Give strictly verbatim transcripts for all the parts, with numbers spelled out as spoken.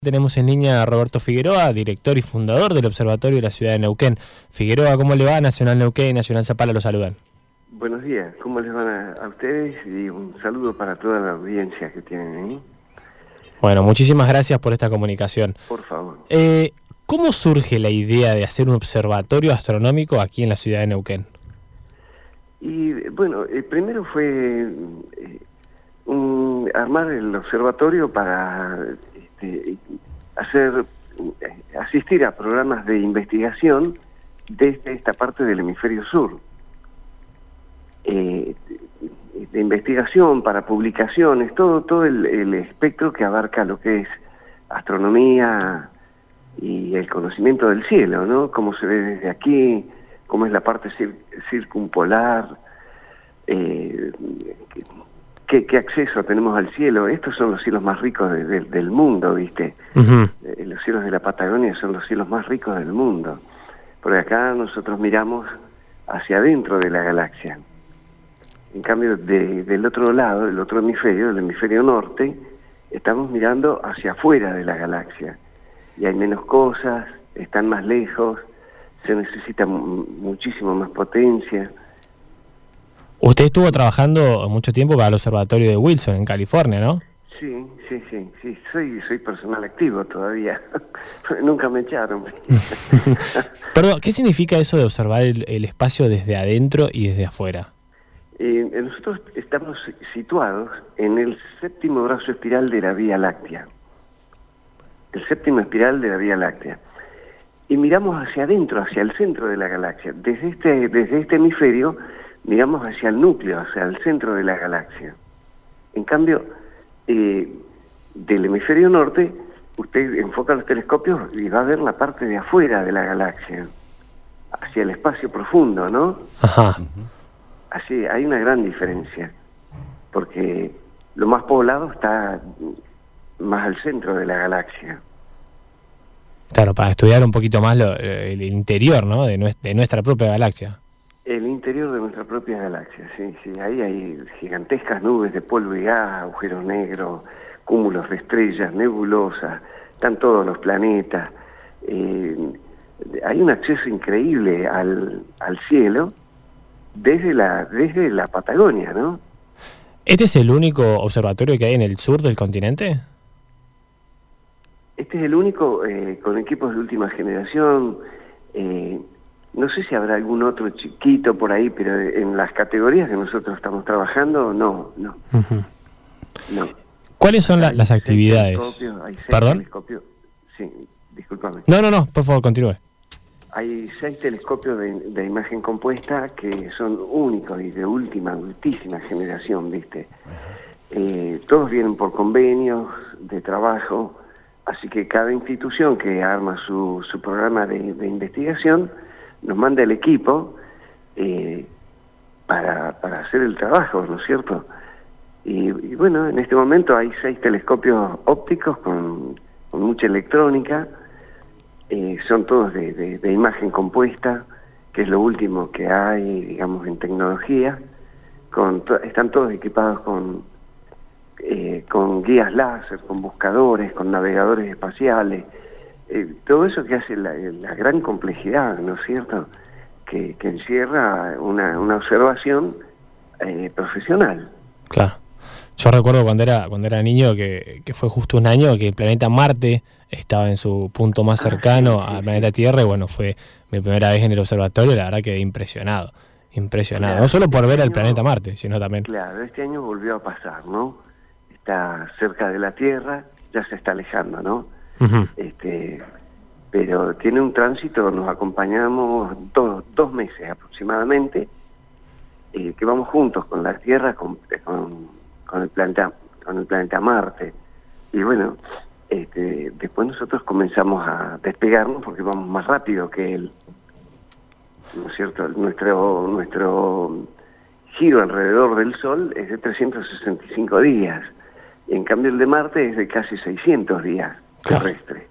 Tenemos en línea a Roberto Figueroa, director y fundador del Observatorio de la Ciudad de Neuquén. Figueroa, ¿cómo le va? Nacional Neuquén y Nacional Zapala lo saludan. Buenos días, ¿cómo les van a, a ustedes? Y un saludo para toda la audiencia que tienen ahí. Bueno, muchísimas gracias por esta comunicación. Por favor. Eh, ¿Cómo surge la idea de hacer un observatorio astronómico aquí en la ciudad de Neuquén? Y bueno, eh, primero fue eh, un, armar el observatorio para este, hacer, eh, asistir a programas de investigación desde esta parte del hemisferio sur. Eh, de investigación para publicaciones, todo, todo el, el espectro que abarca lo que es astronomía y el conocimiento del cielo, ¿no? Cómo se ve desde aquí, cómo es la parte cir circumpolar, eh, qué, qué acceso tenemos al cielo. Estos son los cielos más ricos de, de, del mundo, ¿viste? Uh-huh. eh, los cielos de la Patagonia son los cielos más ricos del mundo. Por acá nosotros miramos hacia adentro de la galaxia. En cambio, de, del otro lado, del otro hemisferio, del hemisferio norte, estamos mirando hacia afuera de la galaxia. Y hay menos cosas, están más lejos, se necesita muchísimo más potencia. Usted estuvo trabajando mucho tiempo para el observatorio de Wilson, en California, ¿no? Sí, sí, sí, sí. Soy, soy personal activo todavía. Nunca me echaron. Perdón, ¿qué significa eso de observar el, el espacio desde adentro y desde afuera? Eh, nosotros estamos situados en el séptimo brazo espiral de la Vía Láctea. El séptimo espiral de la Vía Láctea. Y miramos hacia adentro, hacia el centro de la galaxia. Desde este, desde este hemisferio miramos hacia el núcleo, hacia el centro de la galaxia. En cambio, eh, del hemisferio norte, usted enfoca los telescopios y va a ver la parte de afuera de la galaxia, hacia el espacio profundo, ¿no? Ajá. Así, hay una gran diferencia, porque lo más poblado está más al centro de la galaxia. Claro, para estudiar un poquito más lo, el interior, ¿no? De, nuestra, de nuestra propia galaxia. El interior de nuestra propia galaxia, sí, sí. Ahí hay gigantescas nubes de polvo y gas, agujeros negros, cúmulos de estrellas, nebulosas, están todos los planetas. Eh, hay un acceso increíble al, al cielo desde la, desde la Patagonia, ¿no? ¿Este es el único observatorio que hay en el sur del continente? Este es el único eh, con equipos de última generación. Eh, no sé si habrá algún otro chiquito por ahí, pero en las categorías que nosotros estamos trabajando, no, no. Uh-huh. No. ¿Cuáles son la, las actividades? Hay seis ¿Perdón? Telescopios. Sí, discúlpame. No, no, no, por favor, continúe. Hay seis telescopios de, de imagen compuesta que son únicos y de última, ultísima generación, ¿viste? Eh, todos vienen por convenios de trabajo, así que cada institución que arma su, su programa de, de investigación nos manda el equipo eh, para, para hacer el trabajo, ¿no es cierto? Y, y bueno, en este momento hay seis telescopios ópticos con, con mucha electrónica. Eh, son todos de, de, de imagen compuesta, que es lo último que hay, digamos, en tecnología. Con to están todos equipados con, eh, con guías láser, con buscadores, con navegadores espaciales. Eh, todo eso que hace la, la gran complejidad, ¿no es cierto?, que, que encierra una, una observación eh, profesional. Claro. Yo recuerdo cuando era cuando era niño que, que fue justo un año que el planeta Marte estaba en su punto más cercano ah, sí, sí, al planeta sí. Tierra, y bueno, fue mi primera vez en el observatorio. La verdad quedé impresionado, impresionado, claro, no solo por ver el planeta Marte, sino también... Claro, este año volvió a pasar, ¿no? Está cerca de la Tierra, ya se está alejando, ¿no? Uh-huh. Este, pero tiene un tránsito, nos acompañamos dos, dos meses aproximadamente, eh, que vamos juntos con la Tierra, con, con, con, el planeta, con el planeta Marte. Y bueno... Este, después nosotros comenzamos a despegarnos porque vamos más rápido que él, ¿no es cierto? Nuestro, nuestro giro alrededor del Sol es de trescientos sesenta y cinco días, y en cambio el de Marte es de casi seiscientos días terrestres.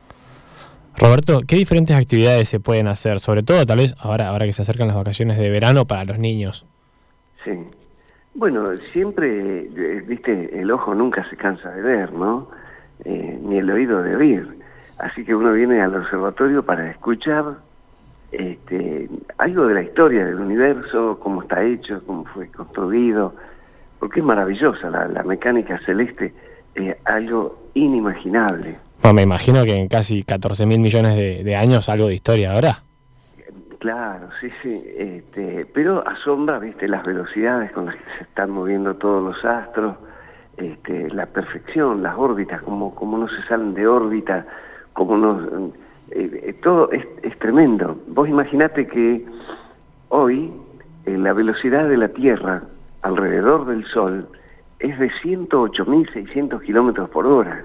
Roberto, ¿qué diferentes actividades se pueden hacer? Sobre todo, tal vez, ahora, ahora que se acercan las vacaciones de verano para los niños. Sí. Bueno, siempre, viste, el ojo nunca se cansa de ver, ¿no? eh, ni el oído de oír. Así que uno viene al observatorio para escuchar este, algo de la historia del universo, cómo está hecho, cómo fue construido, porque es maravillosa la, la mecánica celeste, eh, algo inimaginable. Bueno, me imagino que en casi catorce mil millones de, de años algo de historia habrá. Claro, sí, sí, este, pero asombra, viste, las velocidades con las que se están moviendo todos los astros, este, la perfección, las órbitas, como, como no se salen de órbita, como no, eh, todo es, es tremendo. Vos imaginate que hoy eh, la velocidad de la Tierra alrededor del Sol es de ciento ocho mil seiscientos kilómetros por hora.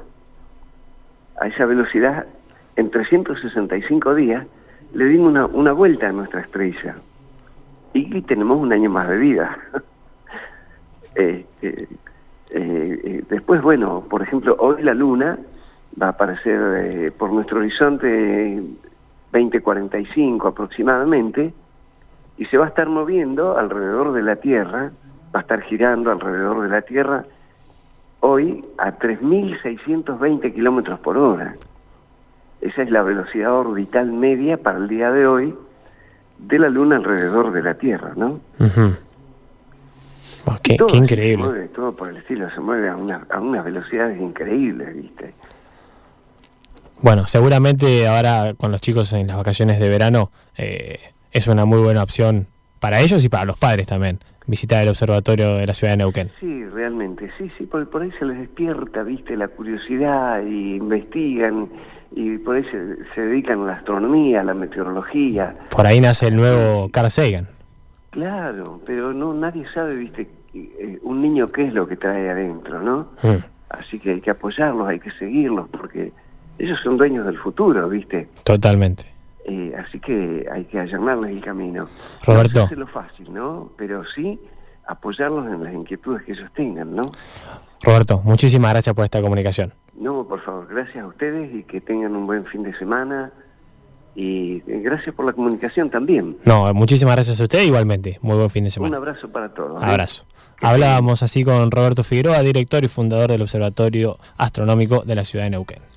A esa velocidad, en trescientos sesenta y cinco días, le dimos una, una vuelta a nuestra estrella y tenemos un año más de vida. eh, eh, eh, después, bueno, por ejemplo, hoy la Luna va a aparecer eh, por nuestro horizonte veinte cuarenta y cinco aproximadamente, y se va a estar moviendo alrededor de la Tierra, va a estar girando alrededor de la Tierra hoy a tres mil seiscientos veinte kilómetros por hora. Esa es la velocidad orbital media para el día de hoy de la Luna alrededor de la Tierra, ¿no? Uh-huh. Oh, qué, qué increíble. Se mueve, todo por el estilo, se mueve a, una, a unas velocidades increíbles, ¿viste? Bueno, seguramente ahora con los chicos en las vacaciones de verano eh, es una muy buena opción para ellos y para los padres también, visitar el observatorio de la ciudad de Neuquén. Sí, realmente, sí, sí, por, por ahí se les despierta, ¿viste? La curiosidad y investigan. Y por ahí se, se dedican a la astronomía, a la meteorología. Por ahí nace el nuevo Carl Sagan. Claro, pero no nadie sabe, viste, eh, un niño qué es lo que trae adentro, ¿no? Mm. Así que hay que apoyarlos, hay que seguirlos, porque ellos son dueños del futuro, viste. Totalmente. Eh, así que hay que allanarles el camino. Roberto. No es lo fácil, ¿no? Pero sí apoyarlos en las inquietudes que ellos tengan, ¿no? Roberto, muchísimas gracias por esta comunicación. No, por favor, gracias a ustedes y que tengan un buen fin de semana y gracias por la comunicación también. No, muchísimas gracias a usted igualmente. Muy buen fin de semana. Un abrazo para todos. ¿eh? Abrazo. Hablábamos así con Roberto Figueroa, director y fundador del Observatorio Astronómico de la ciudad de Neuquén.